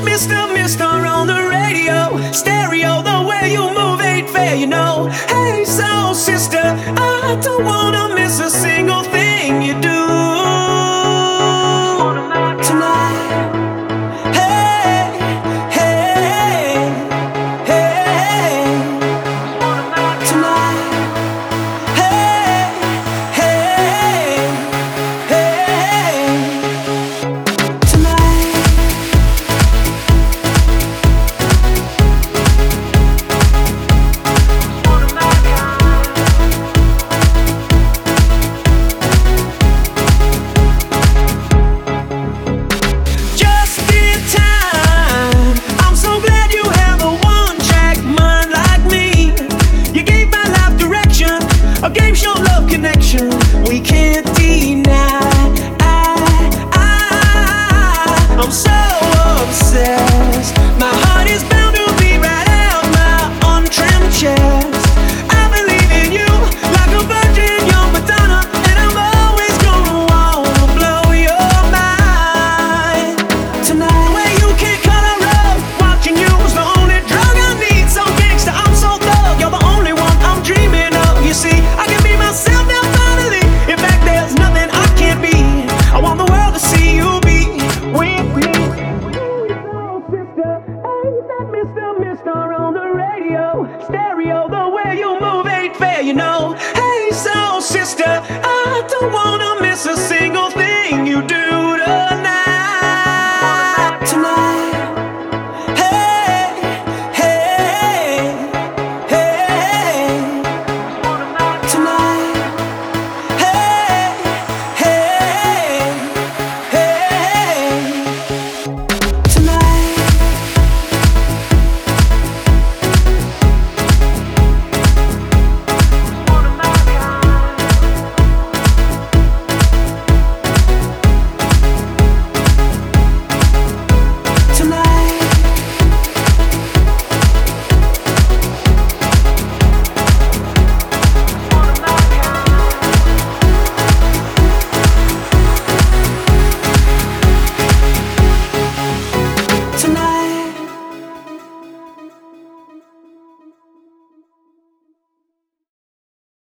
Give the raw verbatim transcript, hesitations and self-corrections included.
Mister Mister on the radio, stereo, the way you move ain't fair, you know. Hey, soul sister, I don't wanna miss a single thing you do tonight. Hey, hey, hey, tonight. Hey, hey, hey, tonight. Just in time. I'm so glad you have a one-track mind like me. You gave my life direction, a game show love connection. We can't deny. I, I, I'm so obsessed. My heart is bound to be right out my untrimmed chest. I believe in you like a virgin, young Madonna, and I'm always gonna wanna blow your mind tonight. Where you can't color up, watching you is the only drug I need. So gangsta, I'm so thug, you're the only one I'm dreaming of. You see, I can be myself now finally. In fact, there's nothing I can't be. I want the world to see you be with me. Sister, ain't that Mister Mister on the radio, stereo, the way you move ain't fair, you know. Hey, soul sister, I don't wanna miss a